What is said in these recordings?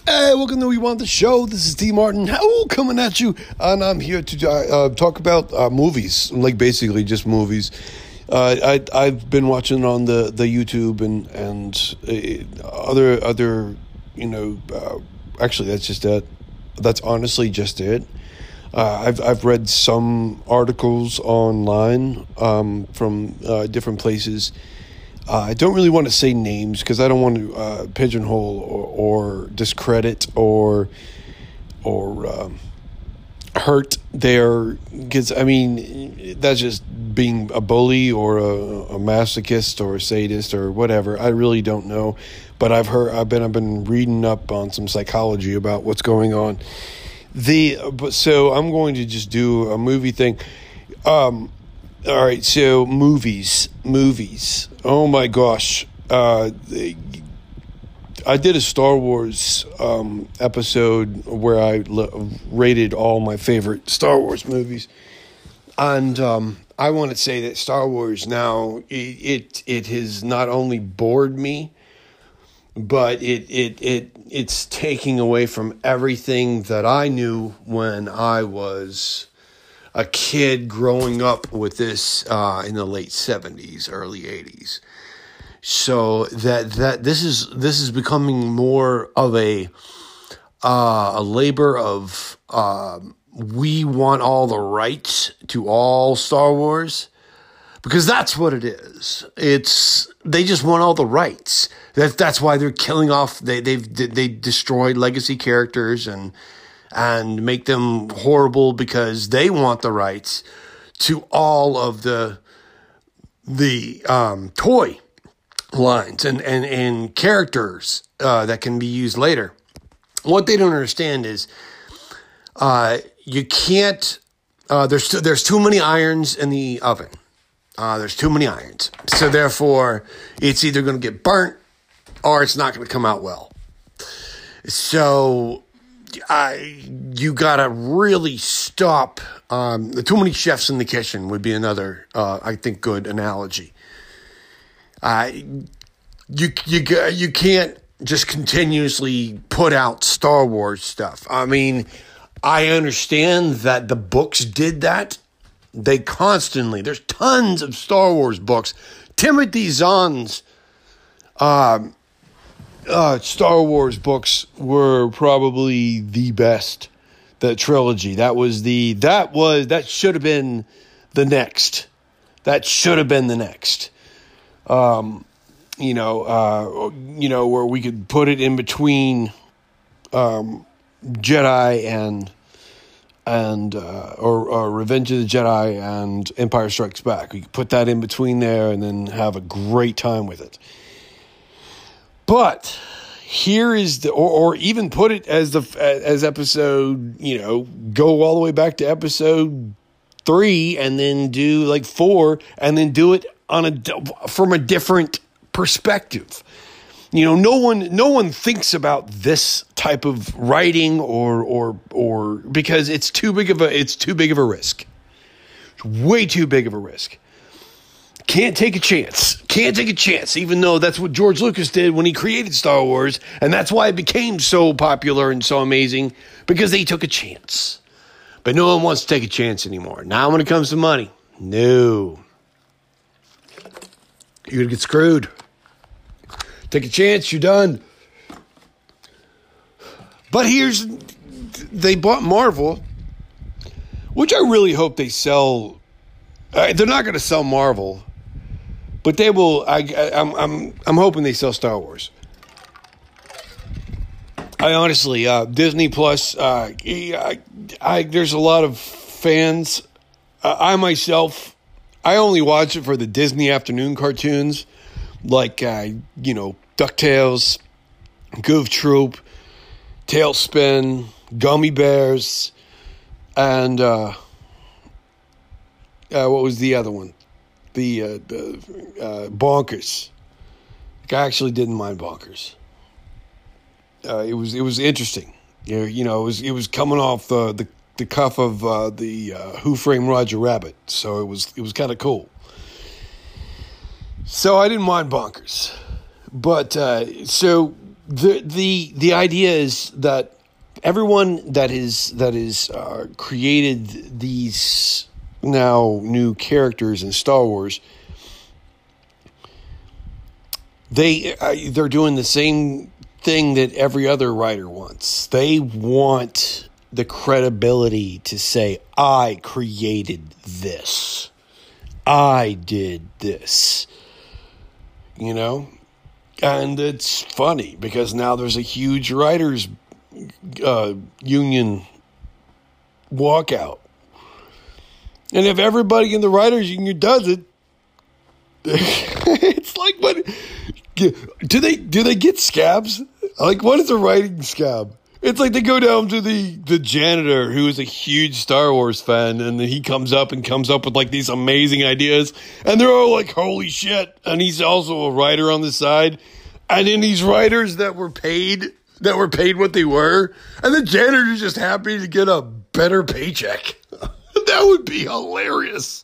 Hey, welcome to We Want the Show. This is D. Martin, coming at you, and I'm here to talk about movies, like basically just movies. I've been watching on the YouTube and other actually that's just it. That's honestly just it. I've read some articles online from different places. I don't really want to say names because I don't want to pigeonhole or discredit or hurt their kids. I mean, that's just being a bully or a masochist or a sadist or whatever. I really don't know, but I've been reading up on some psychology about what's going on. So I'm going to just do a movie thing. All right, so movies. Oh my gosh. I did a Star Wars episode where I rated all my favorite Star Wars movies. And I want to say that Star Wars now, it has not only bored me, but it's taking away from everything that I knew when I was a kid growing up with this in the late 70s, early 80s. So that this is becoming more of a labor of we want all the rights to all Star Wars, because that's what it is. They just want all the rights. That's why they're killing off. They destroyed legacy characters and make them horrible because they want the rights to all of the toy lines and characters that can be used later. What they don't understand is you can't. There's too many irons in the oven. There's too many irons, so therefore it's either going to get burnt or it's not going to come out well. So you gotta really stop. Too many chefs in the kitchen would be another, I think, good analogy. You can't just continuously put out Star Wars stuff. I mean, I understand that the books did that. There's tons of Star Wars books. Timothy Zahn's Star Wars books were probably the best. The trilogy. That should have been the next. That should have been the next. Where we could put it in between Jedi or Revenge of the Jedi and Empire Strikes Back. We could put that in between there and then have a great time with it. But here is or even put it as episode, go all the way back to episode 3 and then do like 4 and then do it from a different perspective. No one thinks about this type of writing or because it's too big of a risk. It's way too big of a risk. Can't take a chance, even though that's what George Lucas did when he created Star Wars, and that's why it became so popular and so amazing, because they took a chance. But no one wants to take a chance anymore. Now when it comes to money, no. You're going to get screwed. Take a chance, you're done. But they bought Marvel, which I really hope they sell. They're not going to sell Marvel. But they will. I'm hoping they sell Star Wars. I honestly, Disney Plus. There's a lot of fans. I myself, I only watch it for the Disney afternoon cartoons, like DuckTales, Goof Troop, Tailspin, Gummy Bears, and what was the other one? The Bonkers. I actually didn't mind Bonkers. It was interesting. It was coming off the cuff of the Who Framed Roger Rabbit, so it was kind of cool. So I didn't mind Bonkers, but so the idea is that everyone that is created these now new characters in Star Wars, they're doing the same thing that every other writer wants. They want the credibility to say, I created this. I did this. You know? And it's funny because now there's a huge writers union walkout. And if everybody in the writers union does it, it's like, what do they get scabs? Like, what is a writing scab? It's like they go down to the janitor who is a huge Star Wars fan, and then he comes up with like these amazing ideas, and they're all like, holy shit. And he's also a writer on the side. And then these writers that were paid what they were, and the janitor's just happy to get a better paycheck. That would be hilarious.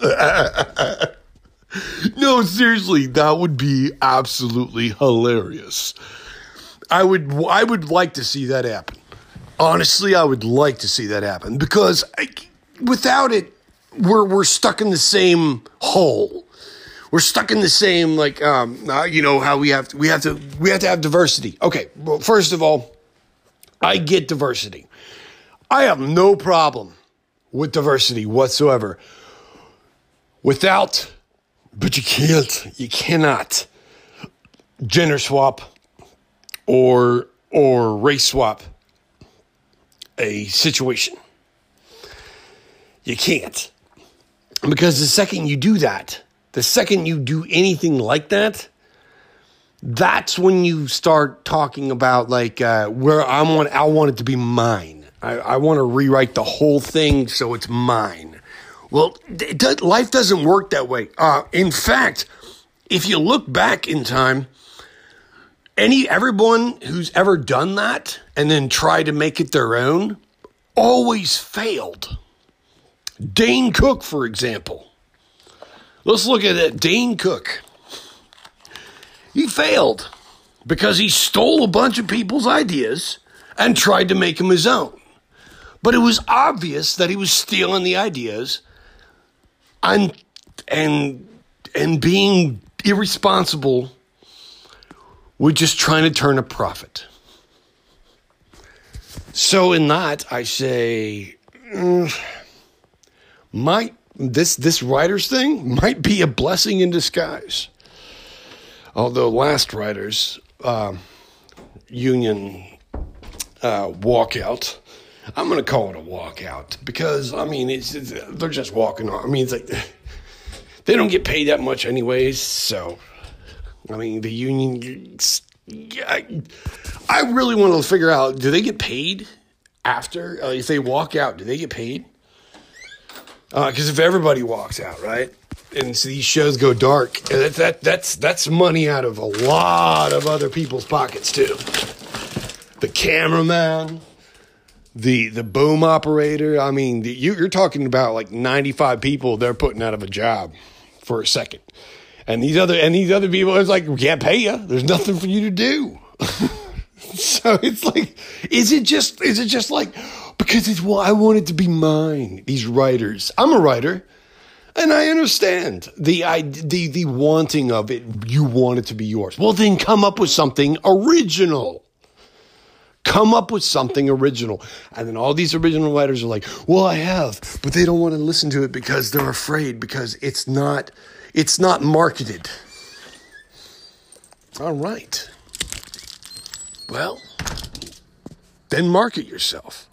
No, seriously, that would be absolutely hilarious. I would like to see that happen. Honestly, I would like to see that happen because without it, we're stuck in the same hole. We're stuck in the same, like, you know, how we have to have diversity. Okay, well, first of all, I get diversity. I have no problem with diversity whatsoever. But you cannot gender swap or race swap a situation. You can't. Because the second you do that, the second you do anything like that, that's when you start talking about like where I want it to be mine. I want to rewrite the whole thing so it's mine. Well, life doesn't work that way. In fact, if you look back in time, everyone who's ever done that and then tried to make it their own always failed. Dane Cook, for example. Let's look at it. Dane Cook. He failed because he stole a bunch of people's ideas and tried to make them his own. But it was obvious that he was stealing the ideas and being irresponsible with just trying to turn a profit. So in that, I say, this writers thing might be a blessing in disguise. Although last writers union walkout, I'm going to call it a walkout because, I mean, they're just walking on. I mean, it's like they don't get paid that much anyways. So, I mean, the union, I really want to figure out, do they get paid after? If they walk out, do they get paid? Because if everybody walks out, right? And so these shows go dark, that's money out of a lot of other people's pockets too. The cameraman, the boom operator. I mean, you're talking about like 95 people they're putting out of a job for a second, and these other people, it's like, we can't pay you. There's nothing for you to do. So it's like, is it just like, because I want it to be mine? These writers, I'm a writer. And I understand the wanting of it. You want it to be yours. Well, then come up with something original. Come up with something original. And then all these original writers are like, well, I have, but they don't want to listen to it because they're afraid, because it's not marketed. All right. Well, then market yourself.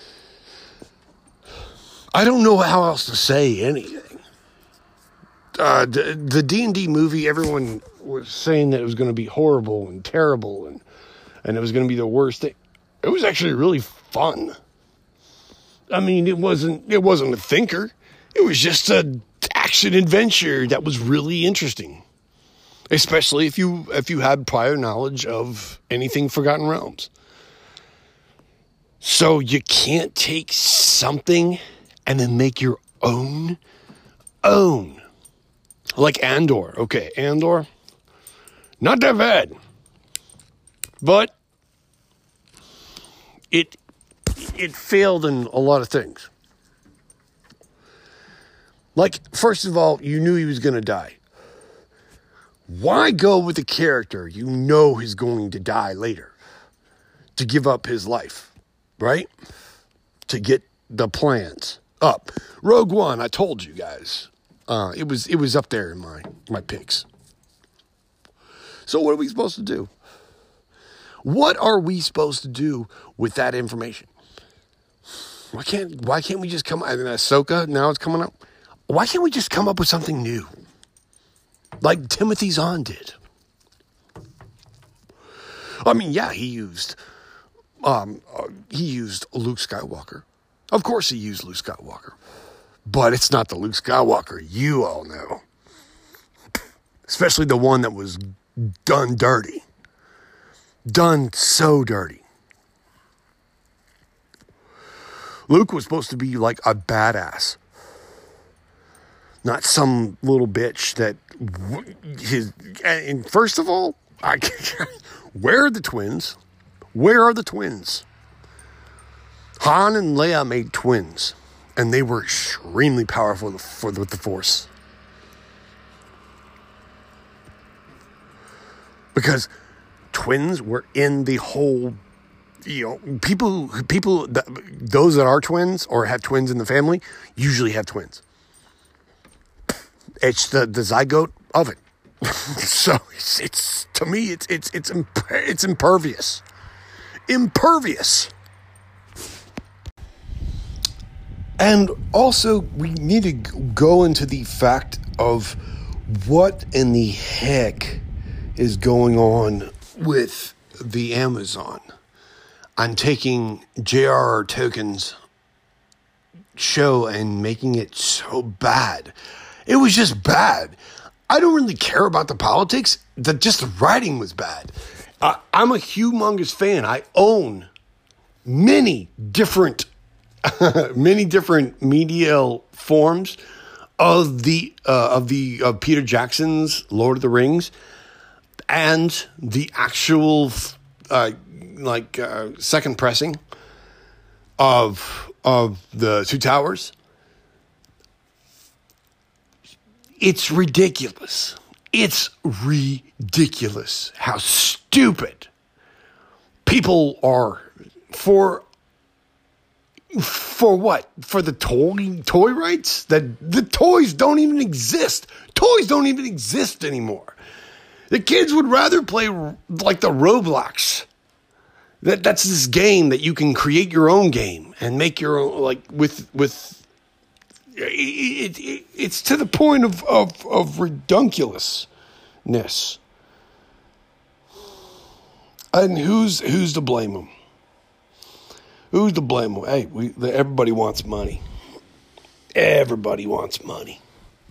I don't know how else to say anything. The D&D movie, everyone was saying that it was going to be horrible and terrible and it was going to be the worst thing. It was actually really fun. I mean, it wasn't a thinker. It was just an action adventure that was really interesting. Especially if you had prior knowledge of anything Forgotten Realms. So you can't take something and then make your own. Like Andor. Okay, Andor, not that bad. But it failed in a lot of things. Like, first of all, you knew he was going to die. Why go with a character you know he's going to die later? To give up his life, right? To get the plans up. Rogue One, I told you guys. It was up there in my picks. So what are we supposed to do? What are we supposed to do with that information? Why can't we just come? I mean, Ahsoka now it's coming up. Why can't we just come up with something new, like Timothy Zahn did? I mean, yeah, he used Luke Skywalker. Of course, he used Luke Skywalker, but it's not the Luke Skywalker you all know, especially the one that was done dirty. Done so dirty. Luke was supposed to be like a badass. Not some little bitch that and first of all, where are the twins? Where are the twins? Han and Leia made twins, and they were extremely powerful with the Force. Because twins were in the whole, people, those that are twins or have twins in the family usually have twins. It's the zygote of it. So it's to me, it's impervious. Impervious. And also, we need to go into the fact of what in the heck is going on with the Amazon. I'm taking J.R.R. Tolkien's show and making it so bad. It was just bad. I don't really care about the politics. Just the writing was bad. I'm a humongous fan. I own many different media forms of Peter Jackson's Lord of the Rings and the actual second pressing of the Two Towers. It's ridiculous. It's ridiculous how stupid people are for what? For the toy rights? That the toys don't even exist. Toys don't even exist anymore. The kids would rather play like the Roblox. That's this game that you can create your own game and make your own, like with it's to the point of redunculousness. And who's to blame them? Who's to blame them? Hey, everybody wants money. Everybody wants money.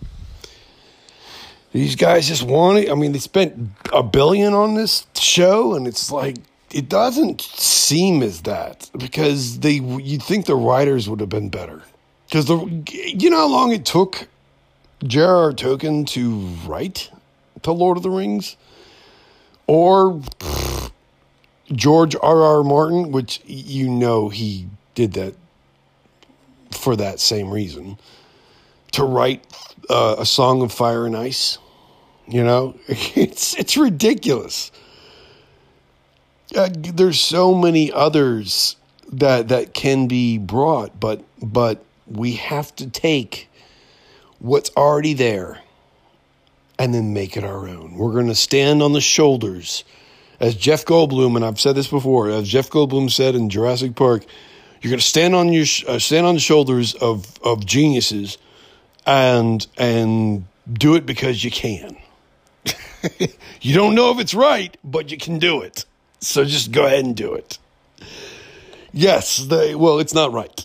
These guys just want it. I mean, they spent $1 billion on this show, and it's like, it doesn't seem as that, because you'd think the writers would have been better. Because you know how long it took J.R.R. Tolkien to write to Lord of the Rings? Or George R.R. Martin, which he did that for that same reason, to write A Song of Fire and Ice. It's ridiculous. There's so many others that can be brought, but we have to take what's already there and then make it our own. We're going to stand on the shoulders, as Jeff Goldblum, and I've said this before, as Jeff Goldblum said in Jurassic Park, you're going to stand on the shoulders of geniuses and do it because you can. You don't know if it's right, but you can do it. So just go ahead and do it. Yes, it's not right.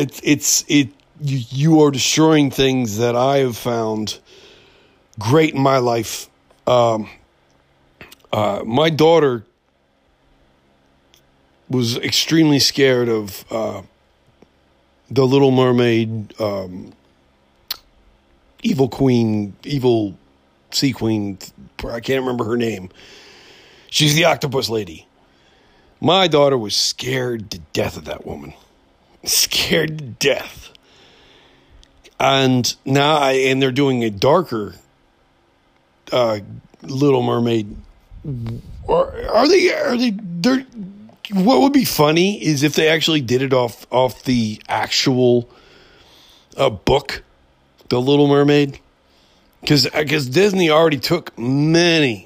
You are destroying things that I have found great in my life. My daughter was extremely scared of the Little Mermaid, evil sea queen. I can't remember her name. She's the octopus lady. My daughter was scared to death of that woman. Scared to death. And now they're doing a darker Little Mermaid. Are they what would be funny is if they actually did it off the actual book, The Little Mermaid. Because Disney already took many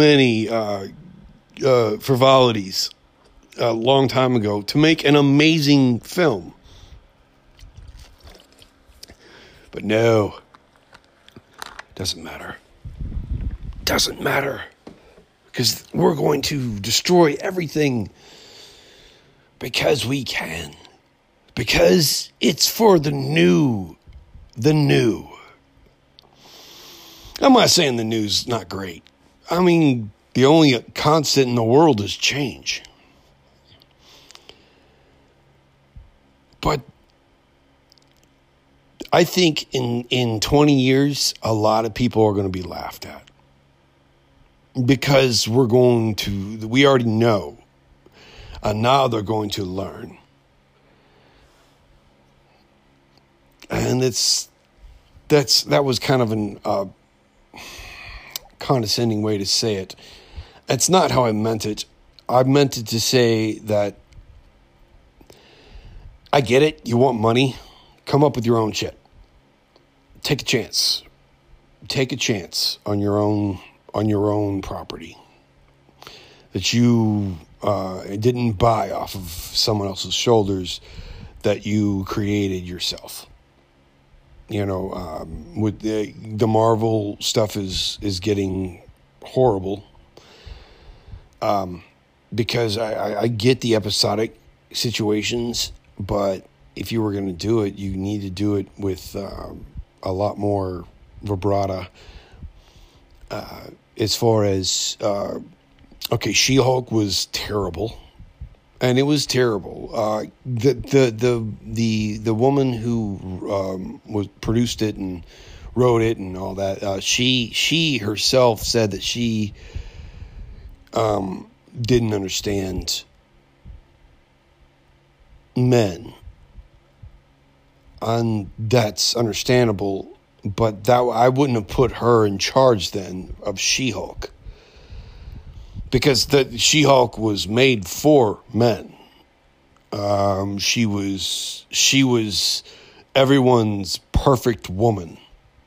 frivolities a long time ago to make an amazing film. But no, doesn't matter. Doesn't matter. Because we're going to destroy everything because we can. Because it's for the new. The new. I'm not saying the new's not great. I mean, the only constant in the world is change. But I think in 20 years, a lot of people are going to be laughed at. Because we already know. And now they're going to learn. And that was kind of an condescending way to say it. That's not how I meant it. I meant it to say that I get it. You want money. Come up with your own shit. Take a chance. Take a chance on your own property that you didn't buy off of someone else's shoulders, that you created yourself. With the Marvel stuff is getting horrible. Because I get the episodic situations, but if you were going to do it, you need to do it with a lot more vibrato. As far as She-Hulk was terrible. And it was terrible. The woman who produced it and wrote it and all that, she herself said that she didn't understand men, and that's understandable. But that I wouldn't have put her in charge then of She-Hulk. Because the She-Hulk was made for men. She was everyone's perfect woman.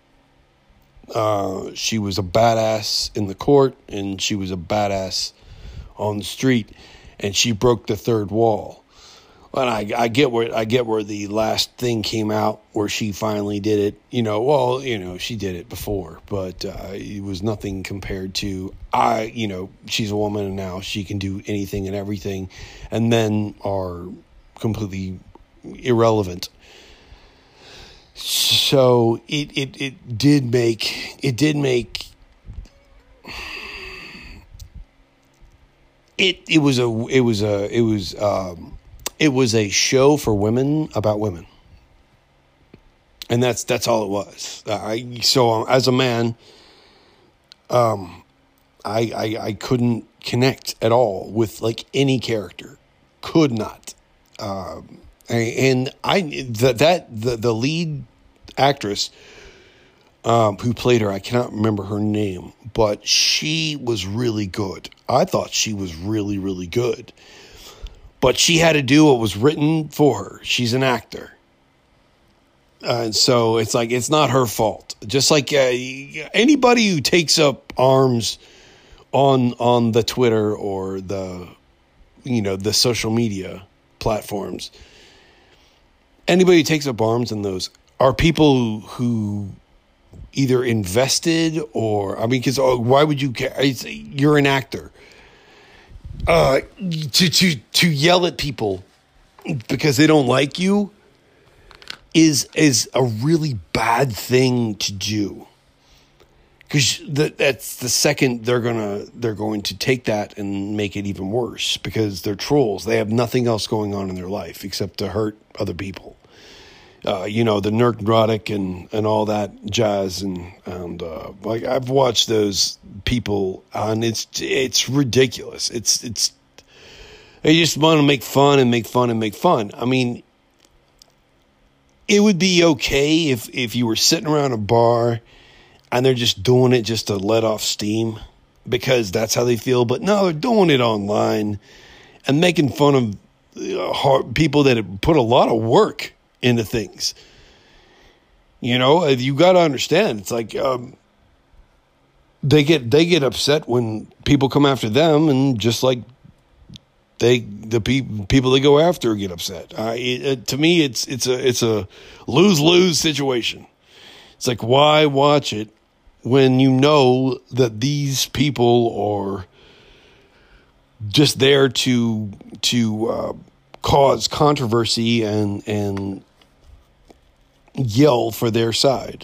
She was a badass in the court, and she was a badass on the street, and she broke the third wall. And I get where the last thing came out, where she finally did it. She did it before, but it was nothing compared to she's a woman and now she can do anything and everything, and men are completely irrelevant. So it did make it was a show for women about women. And that's all it was. So as a man, I couldn't connect at all with like any character. Could not. And the lead actress who played her, I cannot remember her name, but she was really good. I thought she was really, really good. But she had to do what was written for her. She's an actor. And so it's like, it's not her fault. Just like anybody who takes up arms on the Twitter or the social media platforms, anybody who takes up arms in those are people who either invested or, because why would you care? You're an actor. To yell at people because they don't like you is a really bad thing to do. Because that's the second they're going to take that and make it even worse, because they're trolls. They have nothing else going on in their life except to hurt other people. The neurotic and all that jazz and like I've watched those people, and it's ridiculous. It's They just want to make fun and make fun and make fun. I mean, it would be okay if you were sitting around a bar and they're just doing it just to let off steam because that's how they feel. But no, they're doing it online and making fun of people that have put a lot of work into things. You know, you got to understand. It's like they get upset when people come after them, and just like the people they go after get upset. To me, it's a lose-lose situation. It's like, why watch it when you know that these people are just there to cause controversy and yell for their side?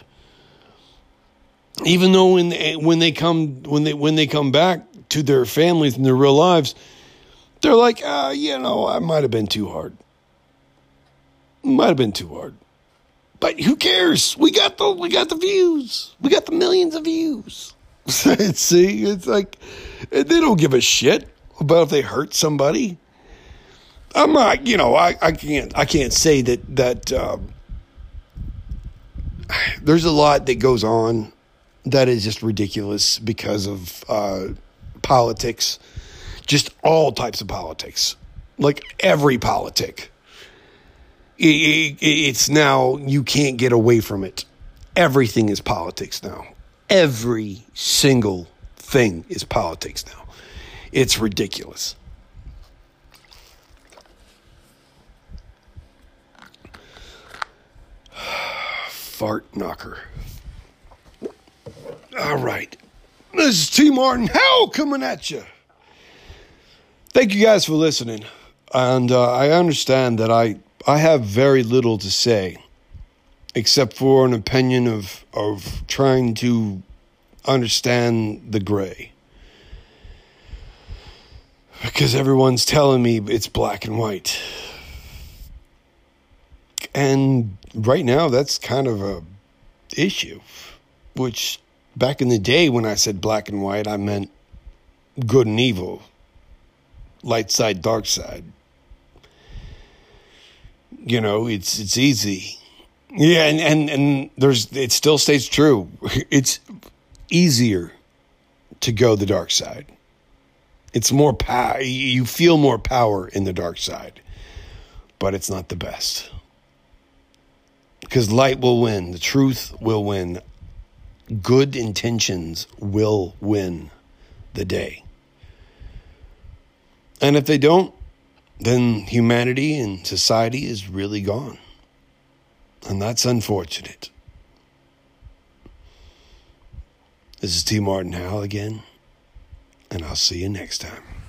Even though when they come back to their families and their real lives, they're like, I might have been too hard. But who cares? We got the views. We got the millions of views. See, it's like they don't give a shit about if they hurt somebody. I'm not, I can't say that there's a lot that goes on that is just ridiculous because of politics, just all types of politics, like every politic. It's now, you can't get away from it. Everything is politics now. Every single thing is politics now. It's ridiculous. Fart knocker. All right. This is T. Martin Howell coming at you. Thank you guys for listening. And I understand that I have very little to say except for an opinion of trying to understand the gray. Because everyone's telling me it's black and white. And right now, that's kind of a issue. Which, back in the day when I said black and white, I meant good and evil. Light side, dark side. It's easy. Yeah, and it still stays true. It's easier to go the dark side. It's more power. You feel more power in the dark side. But it's not the best. Because light will win. The truth will win. Good intentions will win the day. And if they don't, then humanity and society is really gone. And that's unfortunate. This is T. Martin Howell again, and I'll see you next time.